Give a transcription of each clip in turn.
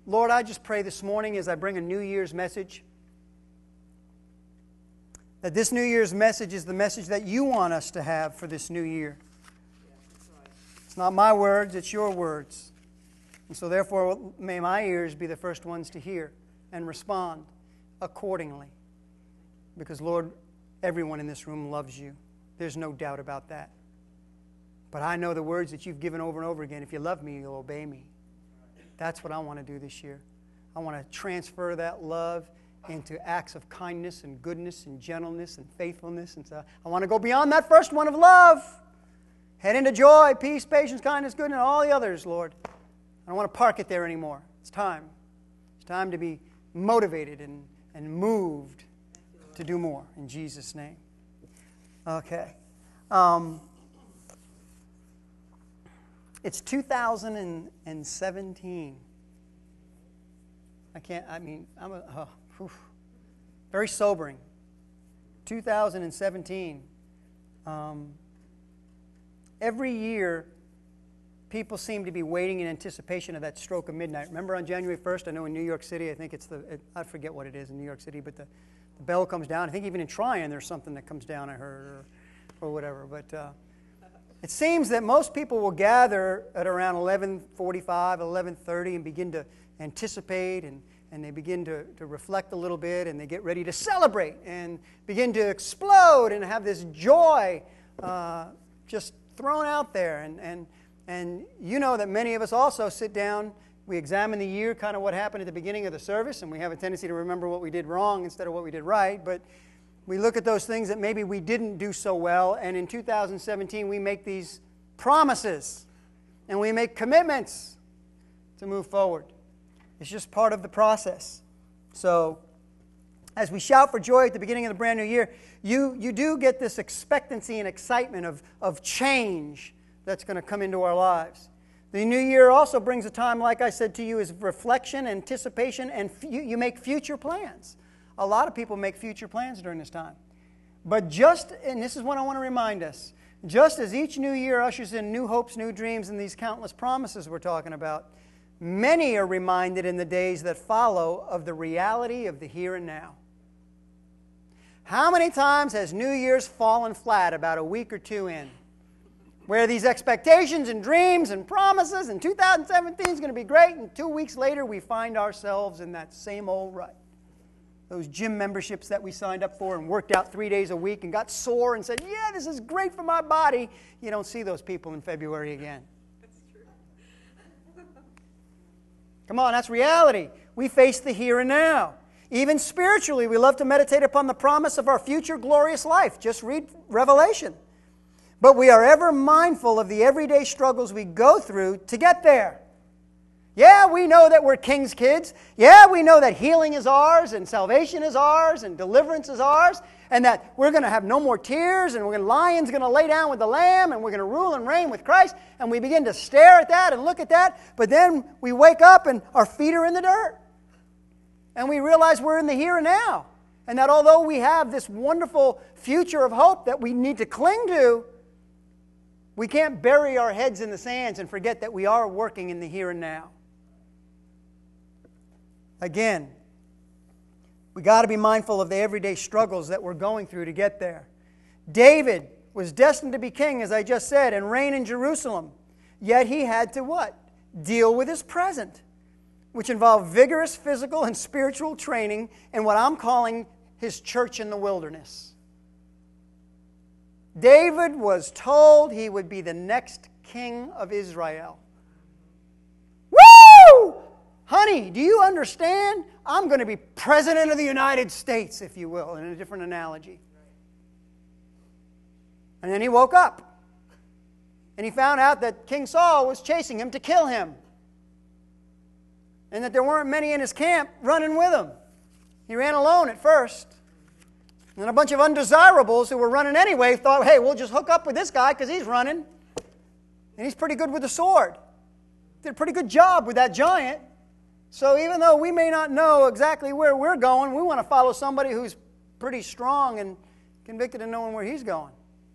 Lord, I just pray this morning as I bring a New Year's message, that this New Year's message is the message that you want us to have for this new year. It's not my words, it's your words. And so therefore, may my ears be the first ones to hear and respond accordingly. Because, Lord, everyone in this room loves you. There's no doubt about that. But I know the words that you've given over and over again. If you love me, you'll obey me. That's what I want to do this year. I want to transfer that love into acts of kindness and goodness and gentleness and faithfulness. And so I want to go beyond that first one of love. Head into joy, peace, patience, kindness, goodness, and all the others, Lord. I don't want to park it there anymore. It's time. It's time to be motivated and moved to do more. In Jesus' name. Okay. It's 2017. Very sobering. 2017. Every year, people seem to be waiting in anticipation of that stroke of midnight. Remember on January 1st, I know in New York City, I think I forget what it is in New York City, but the bell comes down. I think even in Tryon there's something that comes down, I heard, or whatever. But it seems that most people will gather at around 11:45, 11:30 and begin to anticipate and they begin to reflect a little bit and they get ready to celebrate and begin to explode and have this joy just thrown out there. And you know that many of us also sit down, we examine the year, kind of what happened at the beginning of the service, and we have a tendency to remember what we did wrong instead of what we did right. But we look at those things that maybe we didn't do so well, and in 2017 we make these promises and we make commitments to move forward. It's just part of the process. So as we shout for joy at the beginning of the brand new year, you do get this expectancy and excitement of change that's going to come into our lives. The new year also brings a time, like I said to you, is reflection, anticipation, and you make future plans. A lot of people make future plans during this time. But and this is what I want to remind us, just as each new year ushers in new hopes, new dreams, and these countless promises we're talking about, many are reminded in the days that follow of the reality of the here and now. How many times has New Year's fallen flat about a week or two in? Where these expectations and dreams and promises and 2017 is going to be great, and 2 weeks later we find ourselves in that same old rut. Those gym memberships that we signed up for and worked out 3 days a week and got sore and said, yeah, this is great for my body. You don't see those people in February again. That's true. Come on, that's reality. We face the here and now. Even spiritually, we love to meditate upon the promise of our future glorious life. Just read Revelation. But we are ever mindful of the everyday struggles we go through to get there. Yeah, we know that we're King's kids. Yeah, we know that healing is ours and salvation is ours and deliverance is ours, and that we're going to have no more tears and lion's going to lay down with the lamb and we're going to rule and reign with Christ, and we begin to stare at that and look at that, but then we wake up and our feet are in the dirt. And we realize we're in the here and now. And that although we have this wonderful future of hope that we need to cling to, we can't bury our heads in the sands and forget that we are working in the here and now. Again, we got to be mindful of the everyday struggles that we're going through to get there. David was destined to be king, as I just said, and reign in Jerusalem. Yet he had to what? Deal with his present, which involved vigorous physical and spiritual training in what I'm calling his church in the wilderness. David was told he would be the next king of Israel. Woo! Honey, do you understand? I'm going to be president of the United States, if you will, in a different analogy. And then he woke up. And he found out that King Saul was chasing him to kill him. And that there weren't many in his camp running with him. He ran alone at first. And then a bunch of undesirables who were running anyway thought, hey, we'll just hook up with this guy because he's running. And he's pretty good with the sword. Did a pretty good job with that giant. So even though we may not know exactly where we're going, we want to follow somebody who's pretty strong and convicted in knowing where he's going.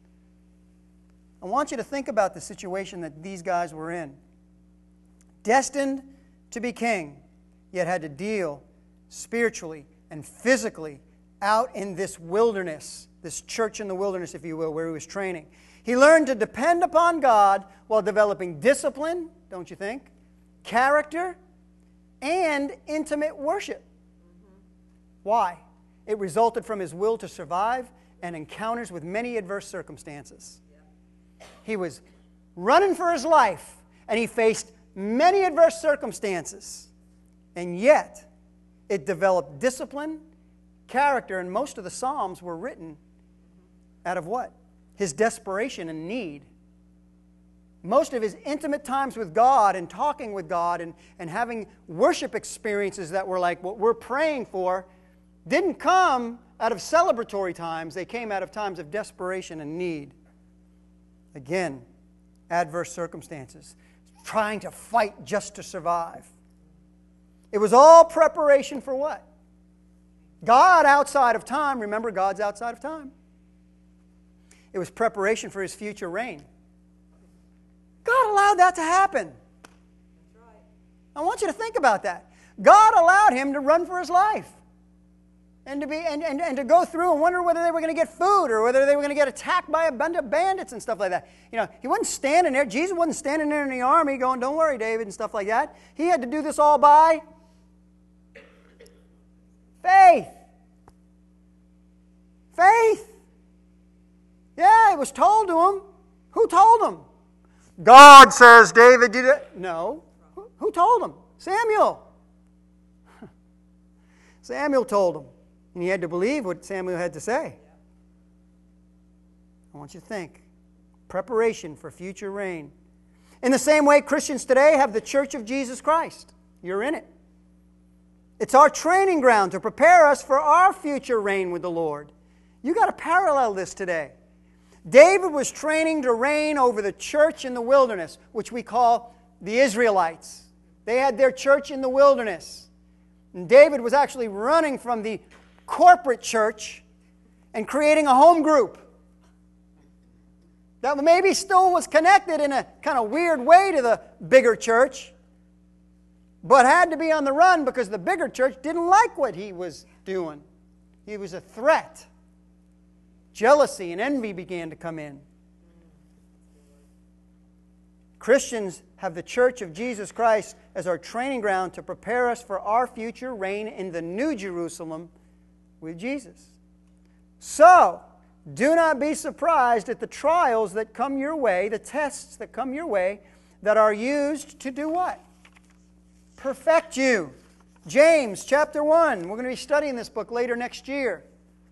I want you to think about the situation that these guys were in. Destined to be king, yet had to deal spiritually and physically out in this wilderness, this church in the wilderness, if you will, where he was training. He learned to depend upon God while developing discipline, don't you think? Character, and intimate worship. Why? It resulted from his will to survive and encounters with many adverse circumstances. He was running for his life, and he faced many adverse circumstances. And yet, it developed discipline, character, and most of the Psalms were written out of what? His desperation and need. Most of his intimate times with God and talking with God and having worship experiences that were like what we're praying for didn't come out of celebratory times. They came out of times of desperation and need. Again, adverse circumstances. Trying to fight just to survive. It was all preparation for what? God outside of time. Remember, God's outside of time. It was preparation for his future reign. God allowed that to happen. That's right. I want you to think about that. God allowed him to run for his life. And to go through and wonder whether they were going to get food or whether they were going to get attacked by a bunch of bandits and stuff like that. You know, he wasn't standing there. Jesus wasn't standing there in the army going, "Don't worry, David," and stuff like that. He had to do this all by faith. Faith. Yeah, it was told to him. Who told him? God says, David did it. No. Who told him? Samuel. Samuel told him. And he had to believe what Samuel had to say. I want you to think. Preparation for future reign. In the same way, Christians today have the Church of Jesus Christ. You're in it. It's our training ground to prepare us for our future reign with the Lord. You've got to parallel this today. David was training to reign over the church in the wilderness, which we call the Israelites. They had their church in the wilderness. And David was actually running from the corporate church and creating a home group that maybe still was connected in a kind of weird way to the bigger church, but had to be on the run because the bigger church didn't like what he was doing. He was a threat. Jealousy and envy began to come in. Christians have the Church of Jesus Christ as our training ground to prepare us for our future reign in the New Jerusalem with Jesus. So, do not be surprised at the trials that come your way, the tests that come your way, that are used to do what? Perfect you. James chapter 1. We're going to be studying this book later next year.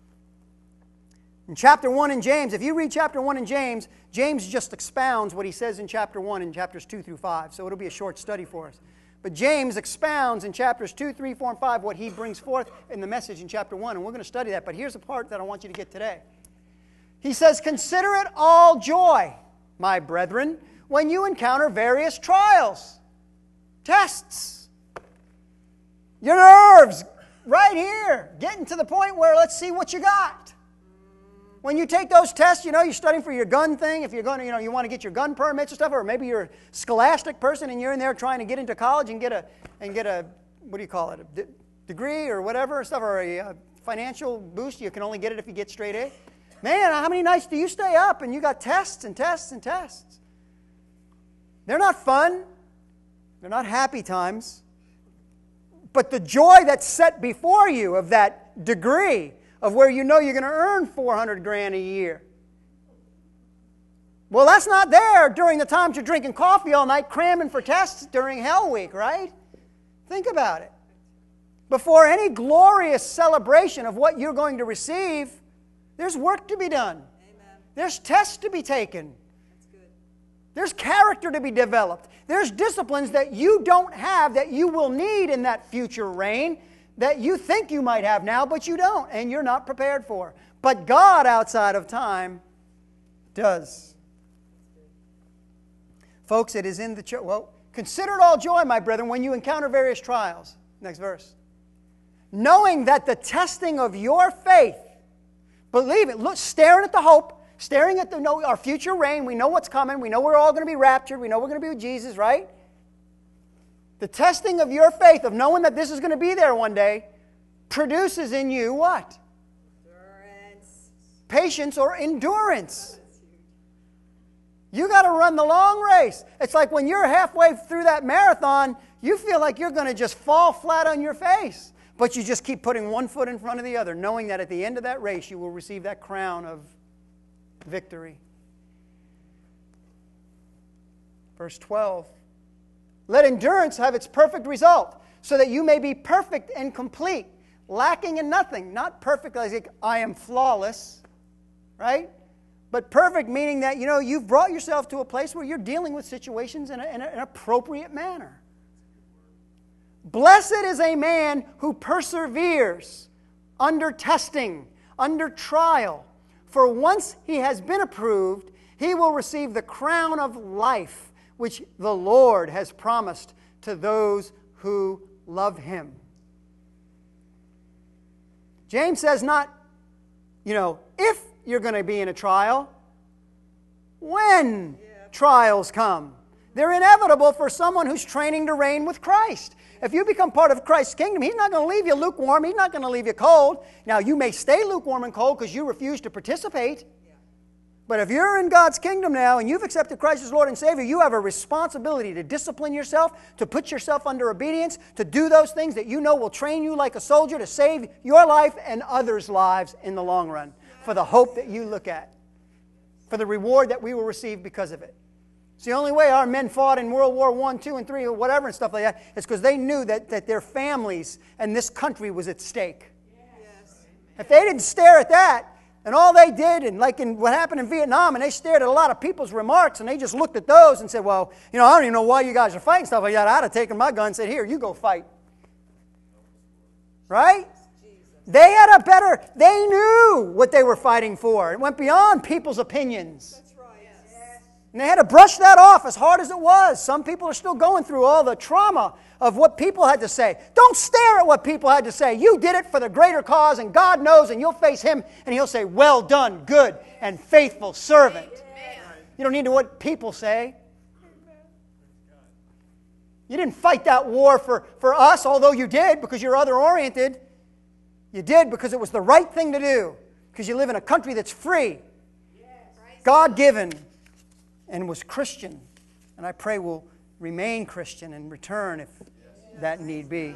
In chapter 1 in James, if you read chapter 1 in James, James just expounds what he says in chapter 1 in chapters 2 through 5. So it'll be a short study for us. But James expounds in chapters 2, 3, 4, and 5 what he brings forth in the message in chapter 1. And we're going to study that. But here's the part that I want you to get today. He says, "Consider it all joy, my brethren, when you encounter various trials, tests. Your nerves, right here, getting to the point where let's see what you got. When you take those tests, you're studying for your gun thing. If you're going to, you want to get your gun permits or stuff, or maybe you're a scholastic person and you're in there trying to get into college and get a what do you call it, a degree or whatever stuff, or a financial boost. You can only get it if you get straight A. Man, how many nights do you stay up and you got tests and tests and tests? They're not fun. They're not happy times. But the joy that's set before you of that degree, of where you know you're going to earn $400,000 a year. Well, that's not there during the times you're drinking coffee all night, cramming for tests during Hell Week, right? Think about it. Before any glorious celebration of what you're going to receive, there's work to be done. Amen. There's tests to be taken. That's good. There's character to be developed. There's disciplines that you don't have that you will need in that future reign, that you think you might have now, but you don't, and you're not prepared for. But God, outside of time, does. Folks, it is in the church. Well, consider it all joy, my brethren, when you encounter various trials. Next verse. Knowing that the testing of your faith, believe it, look, staring at the hope, staring at our future reign, we know what's coming, we know we're all going to be raptured, we know we're going to be with Jesus, right? The testing of your faith, of knowing that this is going to be there one day, produces in you what? Endurance. Patience or endurance. You got to run the long race. It's like when you're halfway through that marathon, you feel like you're going to just fall flat on your face. But you just keep putting one foot in front of the other, knowing that at the end of that race, you will receive that crown of victory. Verse 12. Let endurance have its perfect result, so that you may be perfect and complete, lacking in nothing. Not perfect like I am flawless, right? But perfect meaning that, you've brought yourself to a place where you're dealing with situations in an appropriate manner. Blessed is a man who perseveres under testing, under trial. For once he has been approved, he will receive the crown of life, which the Lord has promised to those who love him. James says not, if you're going to be in a trial, when trials come. They're inevitable for someone who's training to reign with Christ. If you become part of Christ's kingdom, He's not going to leave you lukewarm. He's not going to leave you cold. Now, you may stay lukewarm and cold because you refuse to participate. But if you're in God's kingdom now and you've accepted Christ as Lord and Savior, you have a responsibility to discipline yourself, to put yourself under obedience, to do those things that you know will train you like a soldier to save your life and others' lives in the long run, for the hope that you look at, for the reward that we will receive because of it. It's the only way our men fought in World War I, II, and III, or whatever and stuff like that, is because they knew that their families and this country was at stake. Yes. If they didn't stare at that, and all they did, and like in what happened in Vietnam, and they stared at a lot of people's remarks, and they just looked at those and said, well, I don't even know why you guys are fighting, stuff like that. I'd have taken my gun and said, here, you go fight. Right? They knew what they were fighting for. It went beyond people's opinions. That's right. Yes. And they had to brush that off as hard as it was. Some people are still going through all the trauma of what people had to say. Don't stare at what people had to say. You did it for the greater cause, and God knows, and you'll face Him, and He'll say, well done, good and faithful servant. You don't need to what people say. You didn't fight that war for us, although you did because you're other-oriented. You did because it was the right thing to do, because you live in a country that's free, God-given, and was Christian. And I pray we'll remain Christian and return if that need be.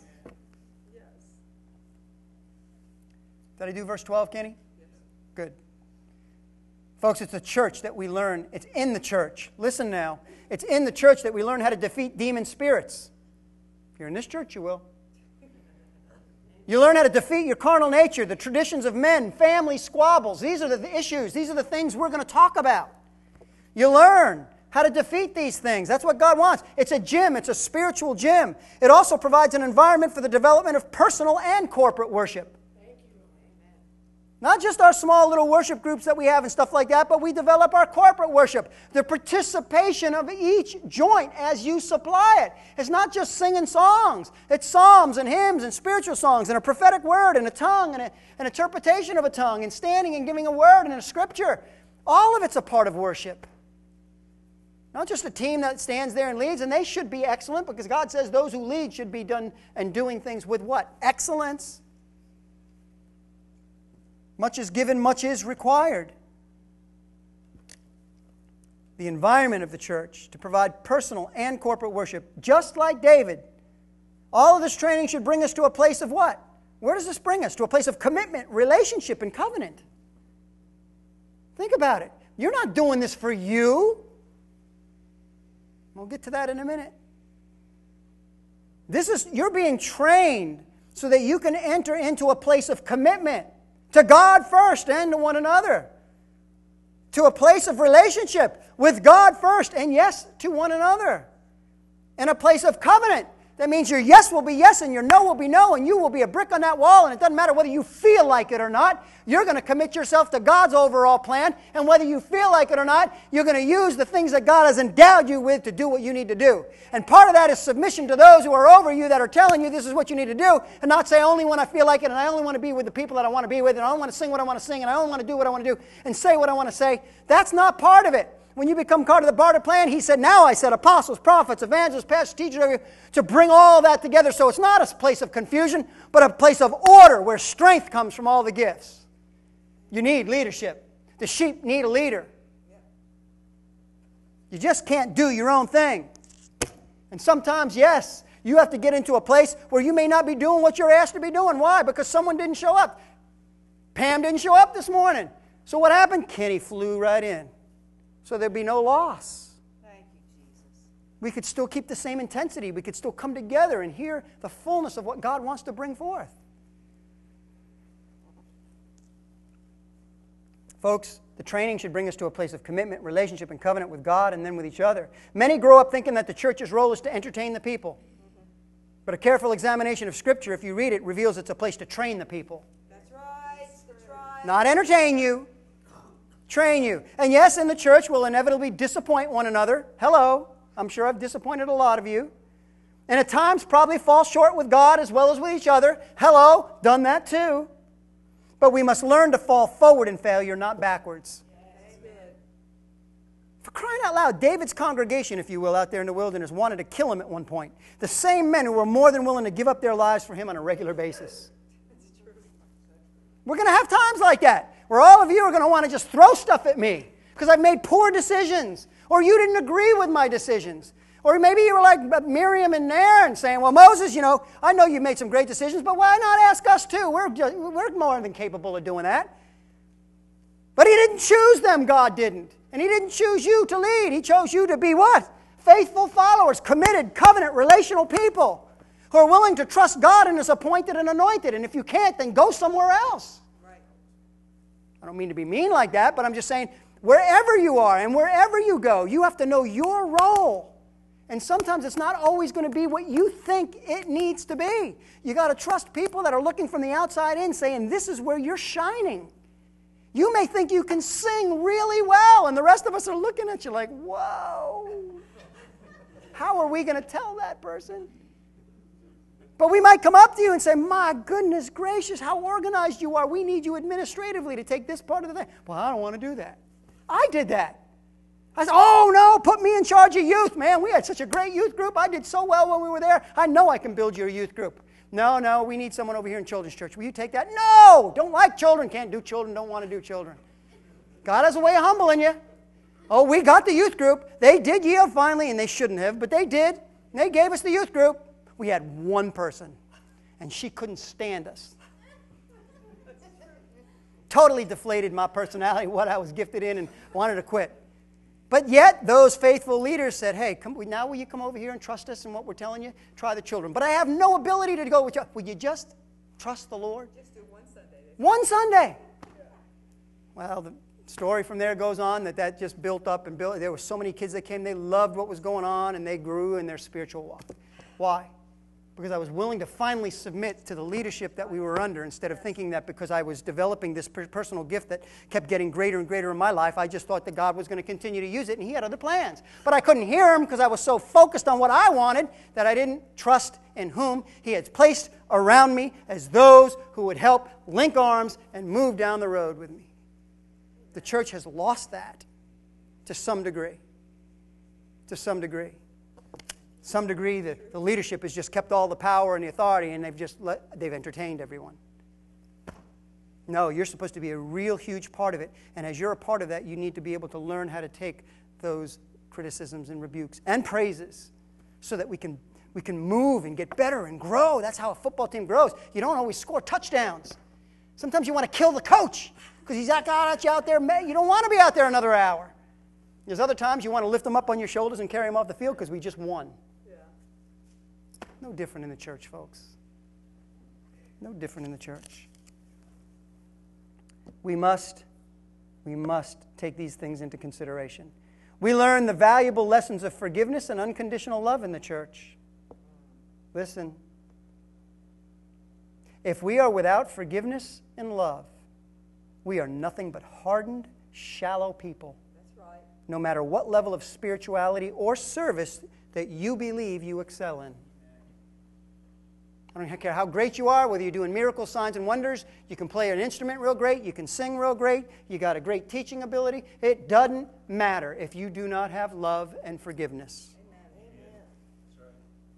Did I do verse 12, Kenny? Good. Folks, it's a church that we learn. It's in the church. Listen now. It's in the church that we learn how to defeat demon spirits. If you're in this church, you will. You learn how to defeat your carnal nature, the traditions of men, family squabbles. These are the issues. These are the things we're going to talk about. You learn how to defeat these things. That's what God wants. It's a gym. It's a spiritual gym. It also provides an environment for the development of personal and corporate worship. Not just our small little worship groups that we have and stuff like that, but we develop our corporate worship. The participation of each joint as you supply it. It's not just singing songs. It's psalms and hymns and spiritual songs and a prophetic word and a tongue and an interpretation of a tongue and standing and giving a word and a scripture. All of it's a part of worship. Not just a team that stands there and leads, and they should be excellent because God says those who lead should be done and doing things with what? Excellence. Much is given, much is required. The environment of the church to provide personal and corporate worship, just like David. All of this training should bring us to a place of what? Where does this bring us? To a place of commitment, relationship, and covenant. Think about it. You're not doing this for you. We'll get to that in a minute. You're being trained so that you can enter into a place of commitment. To God first and to one another. To a place of relationship with God first and yes, to one another. And a place of covenant. That means your yes will be yes and your no will be no, and you will be a brick on that wall, and it doesn't matter whether you feel like it or not. You're going to commit yourself to God's overall plan, and whether you feel like it or not, you're going to use the things that God has endowed you with to do what you need to do. And part of that is submission to those who are over you that are telling you this is what you need to do, and not say only when I feel like it, and I only want to be with the people that I want to be with, and I only want to sing what I want to sing, and I only want to do what I want to do, and say what I want to say. That's not part of it. When you become part of the barter plan, he said, now I set apostles, prophets, evangelists, pastors, teachers, to bring all that together. So it's not a place of confusion, but a place of order where strength comes from all the gifts. You need leadership. The sheep need a leader. You just can't do your own thing. And sometimes, yes, you have to get into a place where you may not be doing what you're asked to be doing. Why? Because someone didn't show up. Pam didn't show up this morning. So what happened? Kenny flew right in. So there'd be no loss. Thank you, Jesus. We could still keep the same intensity. We could still come together and hear the fullness of what God wants to bring forth. Folks, the training should bring us to a place of commitment, relationship, and covenant with God and then with each other. Many grow up thinking that the church's role is to entertain the people. But a careful examination of Scripture, if you read it, reveals it's a place to train the people. That's right. That's right. Not entertain you. Train you. And yes, in the church, we'll inevitably disappoint one another. Hello. I'm sure I've disappointed a lot of you. And at times probably fall short with God as well as with each other. Hello. Done that too. But we must learn to fall forward in failure, not backwards. Amen. For crying out loud, David's congregation, if you will, out there in the wilderness, wanted to kill him at one point. The same men who were more than willing to give up their lives for him on a regular basis. We're going to have times like that, where all of you are going to want to just throw stuff at me because I've made poor decisions, or you didn't agree with my decisions. Or maybe you were like Miriam and Aaron saying, well, Moses, I know you've made some great decisions, but why not ask us too? We're more than capable of doing that. But he didn't choose them, God didn't. And he didn't choose you to lead. He chose you to be what? Faithful followers, committed, covenant, relational people who are willing to trust God and His appointed and anointed. And if you can't, then go somewhere else. Right. I don't mean to be mean like that, but I'm just saying, wherever you are and wherever you go, you have to know your role. And sometimes it's not always going to be what you think it needs to be. You got to trust people that are looking from the outside in saying, this is where you're shining. You may think you can sing really well, and the rest of us are looking at you like, whoa. How are we going to tell that person? But we might come up to you and say, my goodness gracious, how organized you are. We need you administratively to take this part of the thing. Well, I don't want to do that. I did that. I said, oh no, put me in charge of youth. Man, we had such a great youth group. I did so well when we were there. I know I can build your youth group. No, we need someone over here in children's church. Will you take that? No, don't like children, can't do children, don't want to do children. God has a way of humbling you. Oh, we got the youth group. They did yield finally, and they shouldn't have, but they did. And they gave us the youth group. We had one person, and she couldn't stand us. Totally deflated my personality, what I was gifted in, and wanted to quit. But yet, those faithful leaders said, hey, now will you come over here and trust us in what we're telling you? Try the children. But I have no ability to go with you. Will you just trust the Lord? Just do one Sunday. One Sunday. Well, the story from there goes on that just built up and built. There were so many kids that came. They loved what was going on, and they grew in their spiritual walk. Why? Because I was willing to finally submit to the leadership that we were under instead of thinking that because I was developing this personal gift that kept getting greater and greater in my life, I just thought that God was going to continue to use it, and He had other plans. But I couldn't hear Him because I was so focused on what I wanted that I didn't trust in whom He had placed around me as those who would help link arms and move down the road with me. The church has lost that to some degree. To some degree. Some degree, the leadership has just kept all the power and the authority, and they've entertained everyone. No, you're supposed to be a real huge part of it, and as you're a part of that, you need to be able to learn how to take those criticisms and rebukes and praises so that we can move and get better and grow. That's how a football team grows. You don't always score touchdowns. Sometimes you want to kill the coach because he's got you out there. You don't want to be out there another hour. There's other times you want to lift them up on your shoulders and carry them off the field because we just won. No different in the church, folks. No different in the church. We must take these things into consideration. We learn the valuable lessons of forgiveness and unconditional love in the church. Listen. If we are without forgiveness and love, we are nothing but hardened, shallow people. That's right. No matter what level of spirituality or service that you believe you excel in. I don't care how great you are, whether you're doing miracles, signs, and wonders. You can play an instrument real great. You can sing real great. You got a great teaching ability. It doesn't matter if you do not have love and forgiveness. Amen.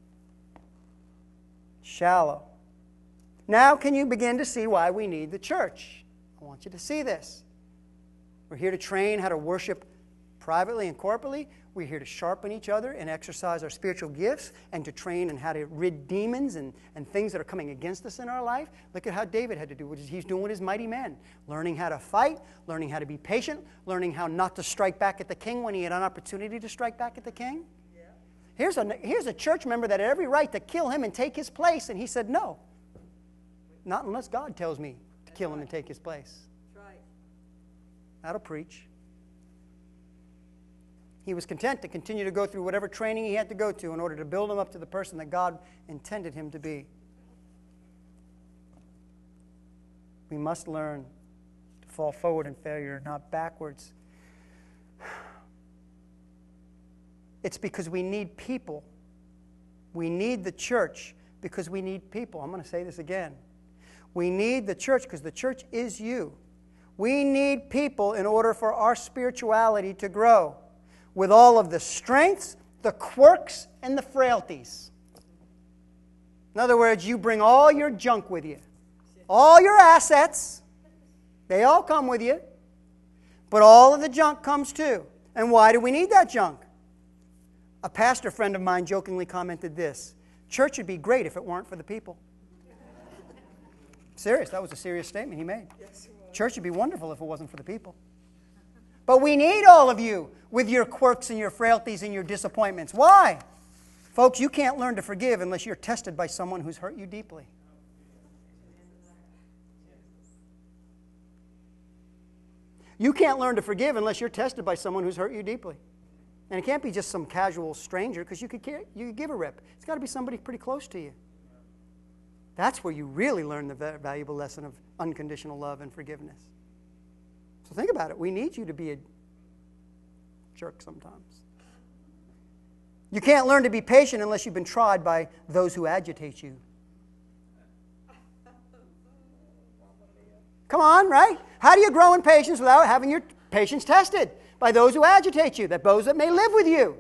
Shallow. Now can you begin to see why we need the church? I want you to see this. We're here to train how to worship privately and corporately. We're here to sharpen each other and exercise our spiritual gifts and to train in how to rid demons and things that are coming against us in our life. Look at how David had to do what he's doing with his mighty men. Learning how to fight, learning how to be patient, learning how not to strike back at the king when he had an opportunity to strike back at the king. Yeah. Here's a church member that had every right to kill him and take his place, and he said, no. Not unless God tells me to kill him and take his place. That's right. That'll preach. He was content to continue to go through whatever training he had to go to in order to build him up to the person that God intended him to be. We must learn to fall forward in failure, not backwards. It's because we need people. We need the church because we need people. I'm going to say this again. We need the church because the church is you. We need people in order for our spirituality to grow, with all of the strengths, the quirks, and the frailties. In other words, you bring all your junk with you. All your assets, they all come with you. But all of the junk comes too. And why do we need that junk? A pastor friend of mine jokingly commented this: church would be great if it weren't for the people. Serious, that was a serious statement he made. Church would be wonderful if it wasn't for the people. But we need all of you with your quirks and your frailties and your disappointments. Why? Folks, you can't learn to forgive unless you're tested by someone who's hurt you deeply. You can't learn to forgive unless you're tested by someone who's hurt you deeply. And it can't be just some casual stranger, because you could give a rip. It's got to be somebody pretty close to you. That's where you really learn the valuable lesson of unconditional love and forgiveness. So think about it. We need you to be a jerk sometimes. You can't learn to be patient unless you've been tried by those who agitate you. Come on, right? How do you grow in patience without having your patience tested? By those who agitate you, those that may live with you.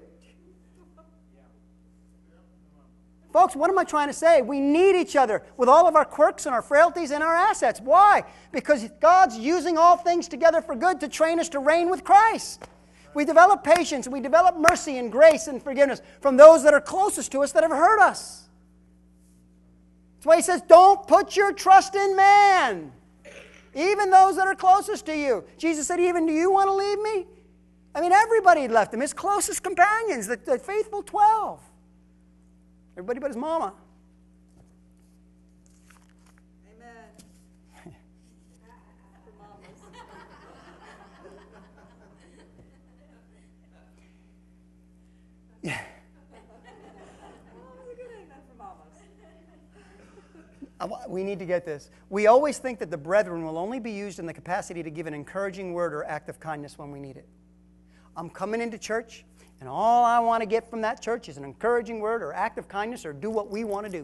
Folks, what am I trying to say? We need each other with all of our quirks and our frailties and our assets. Why? Because God's using all things together for good to train us to reign with Christ. We develop patience, we develop mercy and grace and forgiveness from those that are closest to us that have hurt us. That's why he says, don't put your trust in man. Even those that are closest to you. Jesus said, even do you want to leave me? I mean, everybody had left him. His closest companions, the faithful 12. Everybody but his mama. Amen. For mamas. Yeah. Oh, good amen for mamas. We need to get this. We always think that the brethren will only be used in the capacity to give an encouraging word or act of kindness when we need it. I'm coming into church, and all I want to get from that church is an encouraging word or act of kindness or do what we want to do.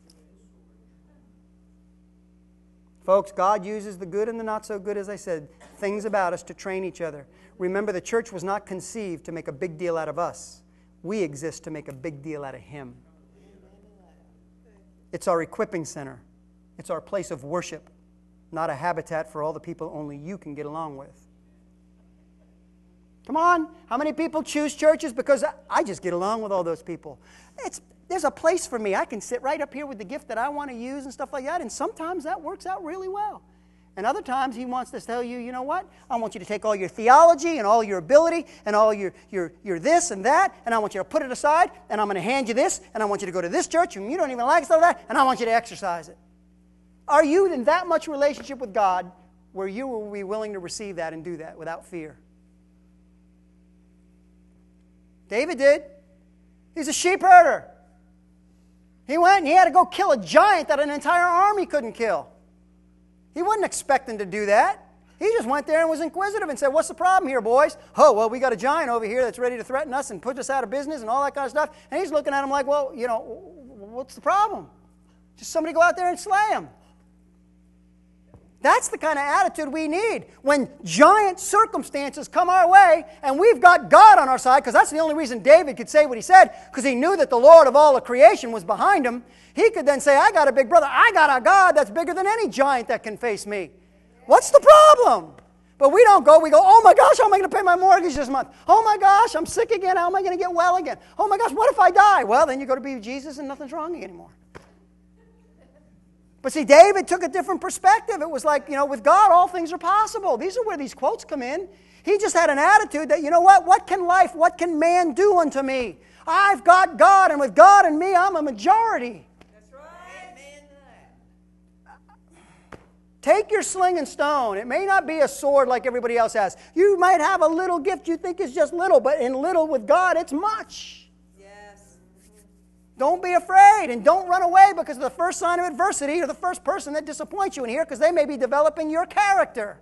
Folks, God uses the good and the not so good, as I said, things about us to train each other. Remember, the church was not conceived to make a big deal out of us. We exist to make a big deal out of Him. It's our equipping center. It's our place of worship, not a habitat for all the people only you can get along with. Come on, how many people choose churches because I just get along with all those people? There's a place for me. I can sit right up here with the gift that I want to use and stuff like that, and sometimes that works out really well. And other times He wants to tell you, you know what? I want you to take all your theology and all your ability and all your this and that, and I want you to put it aside, and I'm going to hand you this, and I want you to go to this church, and you don't even like stuff like that, and I want you to exercise it. Are you in that much relationship with God where you will be willing to receive that and do that without fear? David did. He's a sheep herder. He went and he had to go kill a giant that an entire army couldn't kill. He wasn't expecting to do that. He just went there and was inquisitive and said, what's the problem here, boys? Oh, well, we got a giant over here that's ready to threaten us and put us out of business and all that kind of stuff. And he's looking at him like, well, you know, what's the problem? Just somebody go out there and slay them. That's the kind of attitude we need when giant circumstances come our way and we've got God on our side, because that's the only reason David could say what he said, because he knew that the Lord of all of creation was behind him. He could then say, I got a big brother. I got a God that's bigger than any giant that can face me. What's the problem? But we don't go. We go, oh my gosh, how am I going to pay my mortgage this month? Oh my gosh, I'm sick again. How am I going to get well again? Oh my gosh, what if I die? Well, then you go to be with Jesus and nothing's wrong anymore. But see, David took a different perspective. It was like, with God, all things are possible. These are where these quotes come in. He just had an attitude that, what can man do unto me? I've got God, and with God and me, I'm a majority. That's right. Amen. Take your sling and stone. It may not be a sword like everybody else has. You might have a little gift you think is just little, but in little with God, it's much. Don't be afraid, and don't run away because of the first sign of adversity or the first person that disappoints you in here, because they may be developing your character.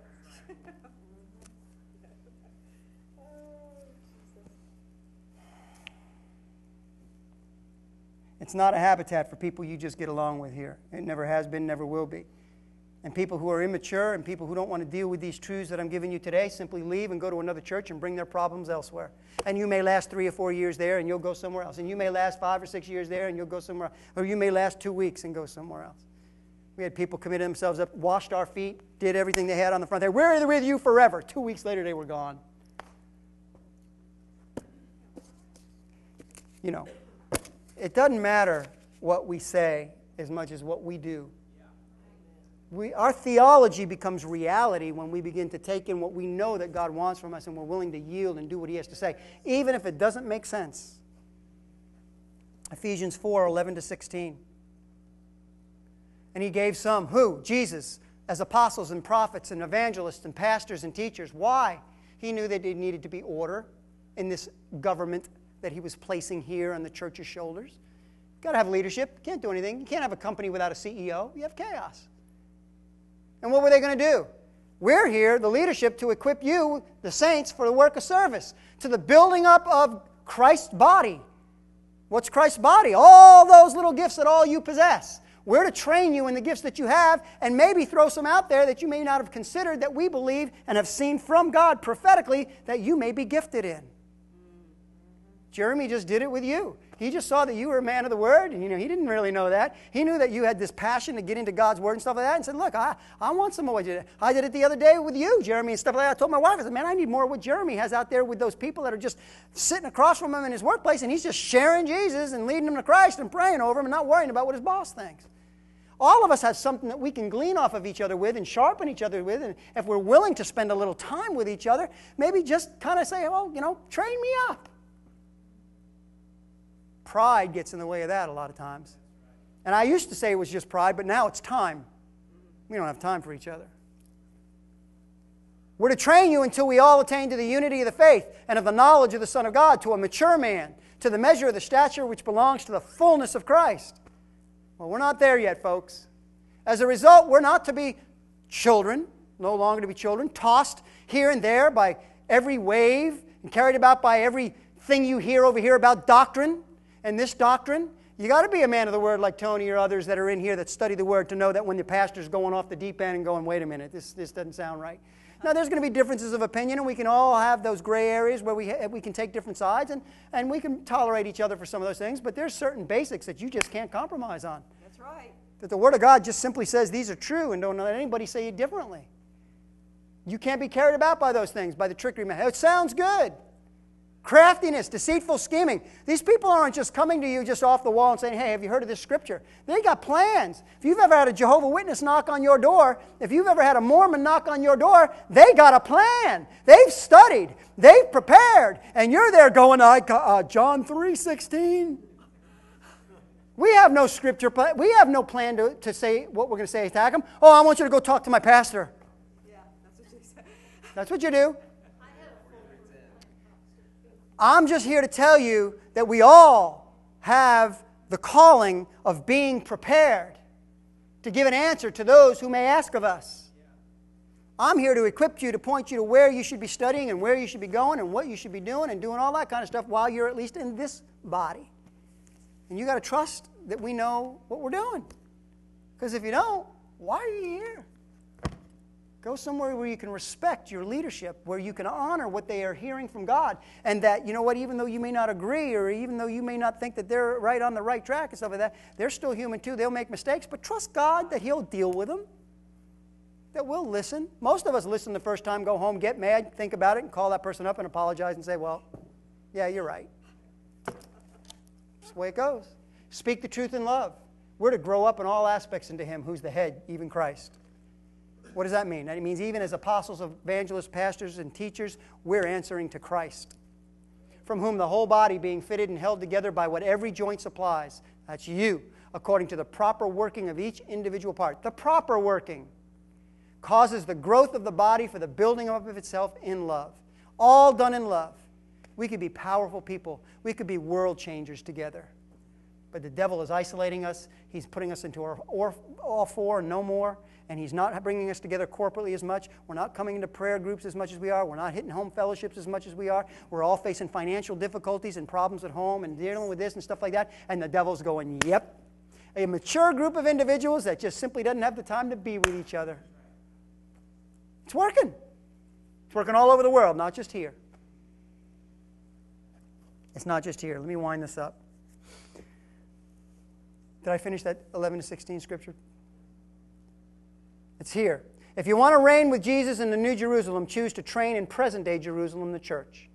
It's not a habitat for people you just get along with here. It never has been, never will be. And people who are immature and people who don't want to deal with these truths that I'm giving you today simply leave and go to another church and bring their problems elsewhere. And you may last 3 or 4 years there and you'll go somewhere else. And you may last 5 or 6 years there and you'll go somewhere else. Or you may last 2 weeks and go somewhere else. We had people committed themselves up, washed our feet, did everything they had on the front there. We're with you forever. 2 weeks later, they were gone. It doesn't matter what we say as much as what we do. Our theology becomes reality when we begin to take in what we know that God wants from us and we're willing to yield and do what He has to say, even if it doesn't make sense. Ephesians 4:11-16. And He gave some, who? Jesus, as apostles and prophets and evangelists and pastors and teachers. Why? He knew that there needed to be order in this government that He was placing here on the church's shoulders. You've got to have leadership. You can't do anything. You can't have a company without a CEO. You have chaos. And what were they going to do? We're here, the leadership, to equip you, the saints, for the work of service, to the building up of Christ's body. What's Christ's body? All those little gifts that all you possess. We're to train you in the gifts that you have and maybe throw some out there that you may not have considered, that we believe and have seen from God prophetically that you may be gifted in. Jeremy just did it with you. He just saw that you were a man of the Word, and he didn't really know that. He knew that you had this passion to get into God's Word and stuff like that, and said, look, I want some of what you did. I did it the other day with you, Jeremy, and stuff like that. I told my wife, I said, man, I need more of what Jeremy has out there with those people that are just sitting across from him in his workplace, and he's just sharing Jesus and leading them to Christ and praying over him and not worrying about what his boss thinks. All of us have something that we can glean off of each other with and sharpen each other with, and if we're willing to spend a little time with each other, maybe just kind of say, well, train me up. Pride gets in the way of that a lot of times. And I used to say it was just pride, but now it's time. We don't have time for each other. We're to train you until we all attain to the unity of the faith and of the knowledge of the Son of God, to a mature man, to the measure of the stature which belongs to the fullness of Christ. Well, we're not there yet, folks. As a result, we're not to be children, no longer to be children, tossed here and there by every wave and carried about by everything you hear over here about doctrine. And this doctrine, you got to be a man of the Word like Tony or others that are in here that study the Word to know that when the pastor's going off the deep end and going, wait a minute, this doesn't sound right. Now, there's going to be differences of opinion, and we can all have those gray areas where we can take different sides, and we can tolerate each other for some of those things, but there's certain basics that you just can't compromise on. That's right. That the Word of God just simply says these are true, and don't let anybody say it differently. You can't be carried about by those things, by the trickery. It sounds good. Craftiness, deceitful scheming. These people aren't just coming to you just off the wall and saying, hey, have you heard of this scripture? They got plans. If you've ever had a Jehovah's Witness knock on your door, if you've ever had a Mormon knock on your door, they got a plan. They've studied. They've prepared. And you're there going, John 3:16. We have no scripture. We have no plan to say what we're going to say to them. Oh, I want you to go talk to my pastor. Yeah, that's what you said. That's what you do. I'm just here to tell you that we all have the calling of being prepared to give an answer to those who may ask of us. I'm here to equip you, to point you to where you should be studying and where you should be going and what you should be doing and doing all that kind of stuff while you're at least in this body. And you got to trust that we know what we're doing. Because if you don't, why are you here? Go somewhere where you can respect your leadership, where you can honor what they are hearing from God. And that, you know what, even though you may not agree or even though you may not think that they're right on the right track and stuff like that, they're still human too. They'll make mistakes, but trust God that He'll deal with them, that we'll listen. Most of us listen the first time, go home, get mad, think about it, and call that person up and apologize and say, well, yeah, you're right. That's the way it goes. Speak the truth in love. We're to grow up in all aspects into Him who's the head, even Christ. What does that mean? That means even as apostles, evangelists, pastors, and teachers, we're answering to Christ, from whom the whole body being fitted and held together by what every joint supplies, that's you, according to the proper working of each individual part. The proper working causes the growth of the body for the building up of itself in love. All done in love. We could be powerful people. We could be world changers together. But the devil is isolating us. He's putting us into our all four and no more. And he's not bringing us together corporately as much. We're not coming into prayer groups as much as we are. We're not hitting home fellowships as much as we are. We're all facing financial difficulties and problems at home and dealing with this and stuff like that. And the devil's going, yep. A mature group of individuals that just simply doesn't have the time to be with each other. It's working. It's working all over the world, not just here. It's not just here. Let me wind this up. Did I finish that 11 to 16 scripture? It's here. If you want to reign with Jesus in the New Jerusalem, choose to train in present-day Jerusalem, the church.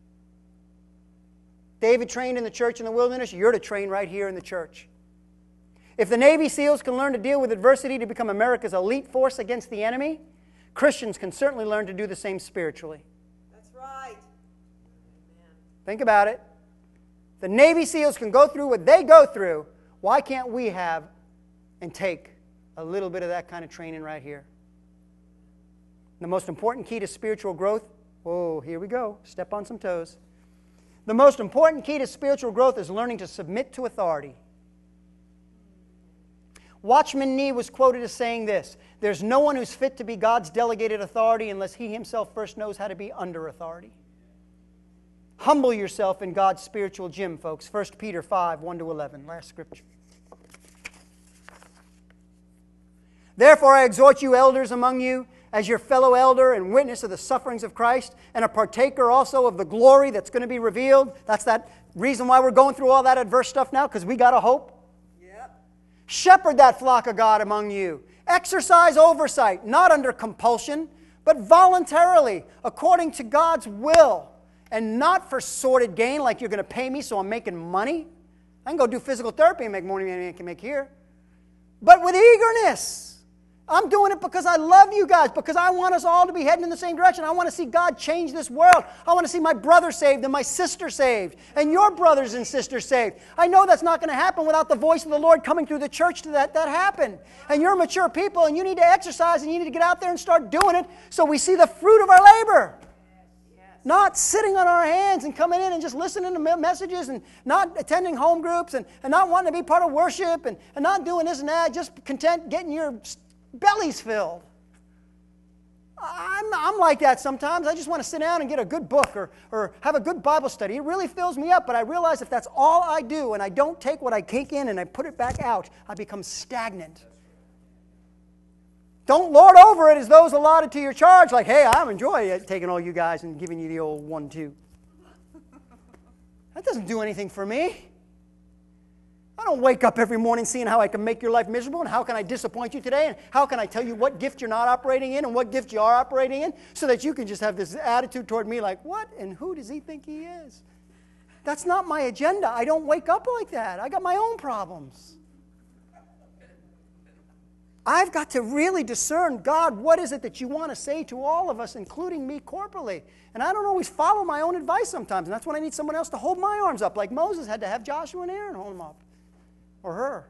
David trained in the church in the wilderness. You're to train right here in the church. If the Navy SEALs can learn to deal with adversity to become America's elite force against the enemy, Christians can certainly learn to do the same spiritually. That's right. Think about it. The Navy SEALs can go through what they go through. Why can't we have and take a little bit of that kind of training right here? The most important key to spiritual growth, whoa, here we go, step on some toes. The most important key to spiritual growth is learning to submit to authority. Watchman Nee was quoted as saying this: there's no one who's fit to be God's delegated authority unless he himself first knows how to be under authority. Humble yourself in God's spiritual gym, folks. 1 Peter 5, 1-11, last scripture. Therefore I exhort you, elders among you, as your fellow elder and witness of the sufferings of Christ, and a partaker also of the glory that's going to be revealed. That's that reason why we're going through all that adverse stuff now, because we got a hope. Yep. Shepherd that flock of God among you. Exercise oversight, not under compulsion, but voluntarily, according to God's will, and not for sordid gain, like you're going to pay me so I'm making money. I can go do physical therapy and make more money than I can make here. But with eagerness. I'm doing it because I love you guys, because I want us all to be heading in the same direction. I want to see God change this world. I want to see my brother saved and my sister saved and your brothers and sisters saved. I know that's not going to happen without the voice of the Lord coming through the church to that happen. And you're mature people, and you need to exercise, and you need to get out there and start doing it so we see the fruit of our labor. Not sitting on our hands and coming in and just listening to messages and not attending home groups and not wanting to be part of worship and not doing this and that, just content getting your belly's filled. I'm like that sometimes. I just want to sit down and get a good book or have a good Bible study. It really fills me up, but I realize if that's all I do and I don't take what I take in and I put it back out, I become stagnant. Don't lord over it as those allotted to your charge, like, hey, I enjoy taking all you guys and giving you the old 1-2. That doesn't do anything for me. I don't wake up every morning seeing how I can make your life miserable and how can I disappoint you today and how can I tell you what gift you're not operating in and what gift you are operating in so that you can just have this attitude toward me like, what and who does he think he is? That's not my agenda. I don't wake up like that. I got my own problems. I've got to really discern, God, what is it that you want to say to all of us, including me corporately? And I don't always follow my own advice sometimes, and that's when I need someone else to hold my arms up, like Moses had to have Joshua and Aaron hold them up. Or her.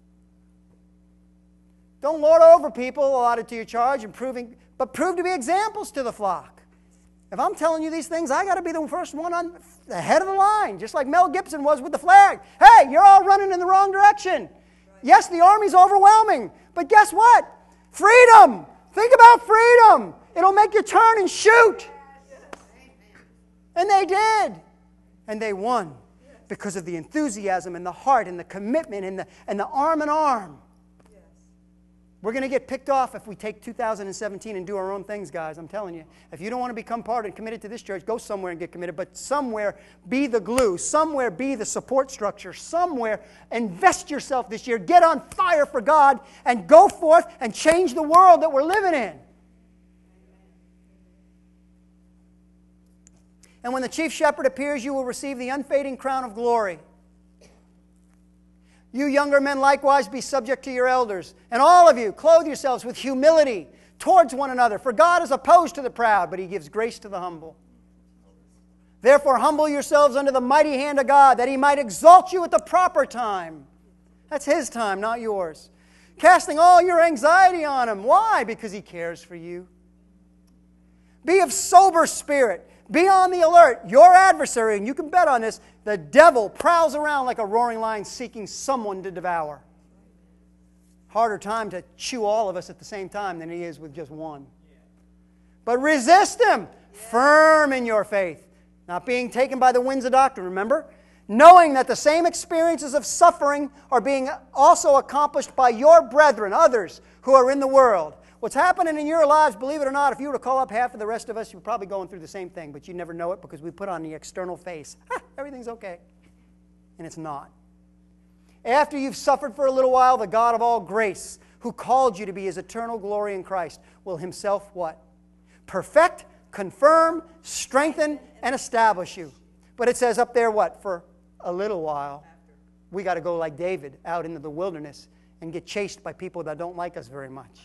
Don't lord over people allotted to your charge, but prove to be examples to the flock. If I'm telling you these things, I got to be the first one on the head of the line, just like Mel Gibson was with the flag. Hey, you're all running in the wrong direction. Right. Yes, the army's overwhelming, but guess what? Freedom. Think about freedom. It'll make you turn and shoot. Yes. And they did. And they won. Because of the enthusiasm and the heart and the commitment and the arm in arm. Yes. We're going to get picked off if we take 2017 and do our own things, guys. I'm telling you. If you don't want to become part and committed to this church, go somewhere and get committed. But somewhere be the glue. Somewhere be the support structure. Somewhere invest yourself this year. Get on fire for God and go forth and change the world that we're living in. And when the chief shepherd appears, you will receive the unfading crown of glory. You younger men likewise be subject to your elders. And all of you, clothe yourselves with humility towards one another. For God is opposed to the proud, but He gives grace to the humble. Therefore humble yourselves under the mighty hand of God, that He might exalt you at the proper time. That's His time, not yours. Casting all your anxiety on Him. Why? Because He cares for you. Be of sober spirit. Be on the alert. Your adversary, and you can bet on this, the devil prowls around like a roaring lion seeking someone to devour. Harder time to chew all of us at the same time than he is with just one. But resist him, firm in your faith, not being taken by the winds of doctrine, remember? Knowing that the same experiences of suffering are being also accomplished by your brethren, others who are in the world. What's happening in your lives, believe it or not, if you were to call up half of the rest of us, you're probably going through the same thing, but you never know it because we put on the external face. Everything's okay. And it's not. After you've suffered for a little while, the God of all grace, who called you to be His eternal glory in Christ, will Himself what? Perfect, confirm, strengthen, and establish you. But it says up there what? For a little while. We got to go like David out into the wilderness and get chased by people that don't like us very much.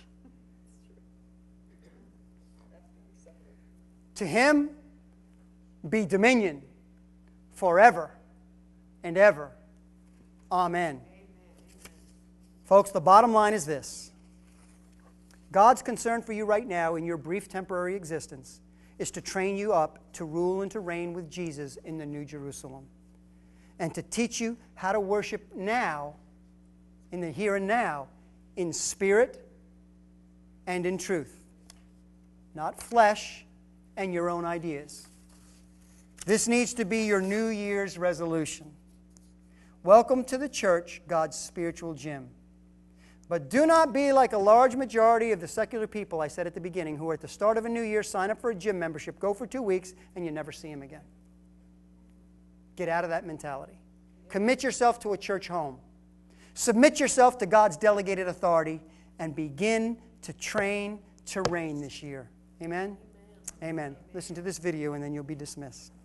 To Him be dominion forever and ever. Amen. Folks, the bottom line is this. God's concern for you right now in your brief temporary existence is to train you up to rule and to reign with Jesus in the New Jerusalem. And to teach you how to worship now, in the here and now, in spirit and in truth. Not flesh and your own ideas. This needs to be your New Year's resolution. Welcome to the church, God's spiritual gym. But do not be like a large majority of the secular people, I said at the beginning, who at the start of a new year sign up for a gym membership, go for 2 weeks, and you never see them again. Get out of that mentality. Commit yourself to a church home. Submit yourself to God's delegated authority and begin to train to reign this year. Amen? Amen. Listen to this video and then you'll be dismissed.